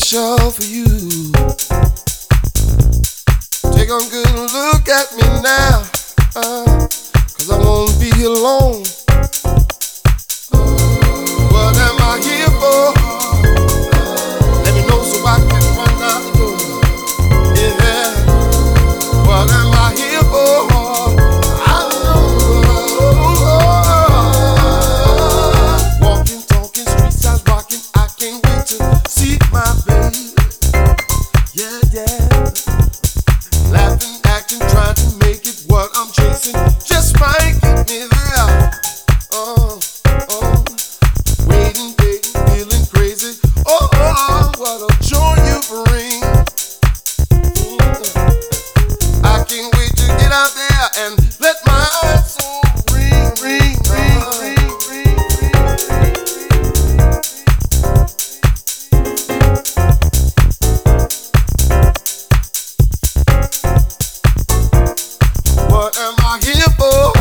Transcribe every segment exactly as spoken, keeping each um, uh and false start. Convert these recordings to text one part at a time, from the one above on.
special for you. Take a good look at me now, uh, cause I won't be alone. What am I here for? Let me know so I can run out the door. Yeah. What am I here for? I don't know. Walking, talking, street sides rocking. I can't wait to see my baby. Yeah, yeah. Laughing, acting, trying to make it what I'm chasing. Just might get me there. Oh, oh. Waiting, waiting, feeling crazy. Oh, oh, what a joy you bring. Mm-hmm. I can't wait to get out there and let my soul ring, ring, ring, ring, ring, What am I here for?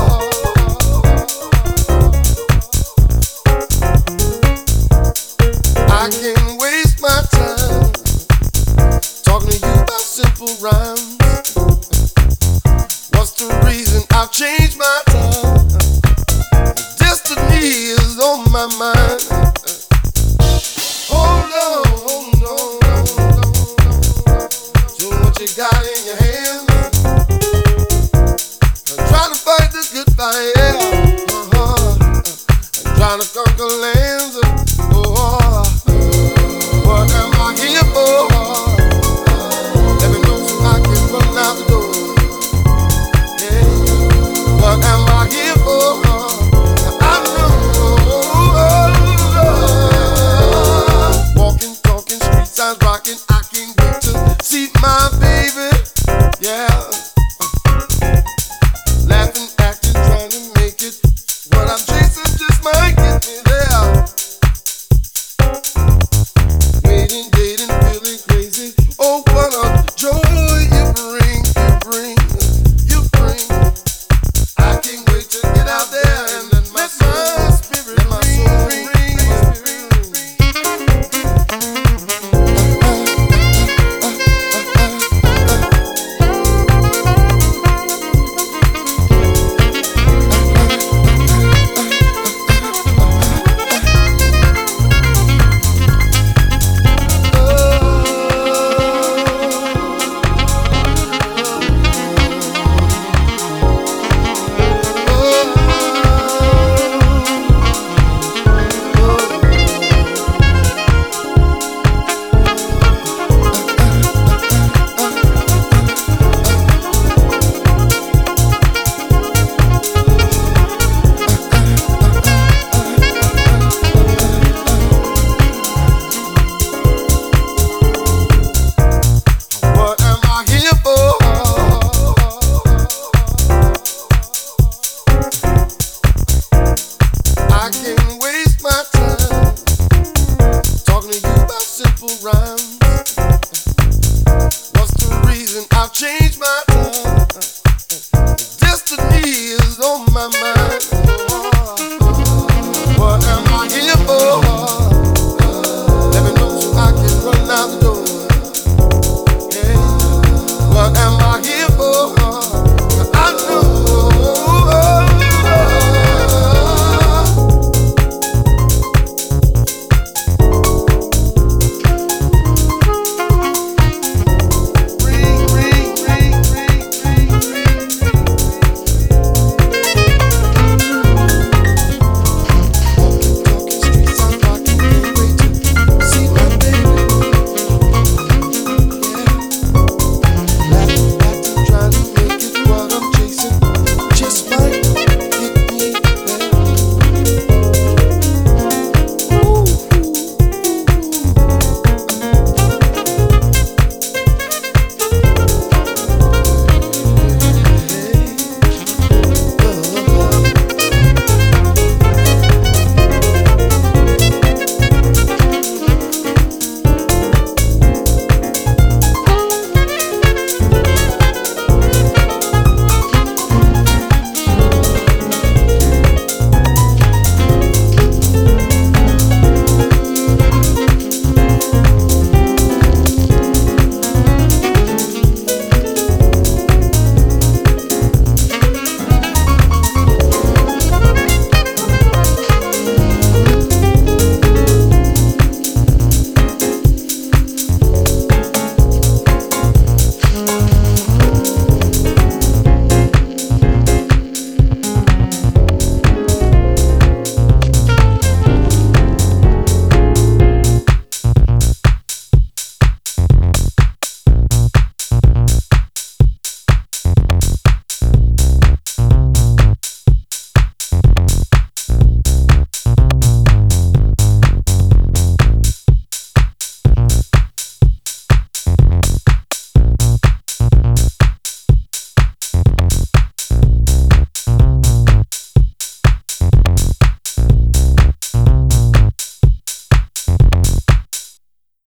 I can't waste my time talking to you about simple rhymes. What's the reason I've changed my time?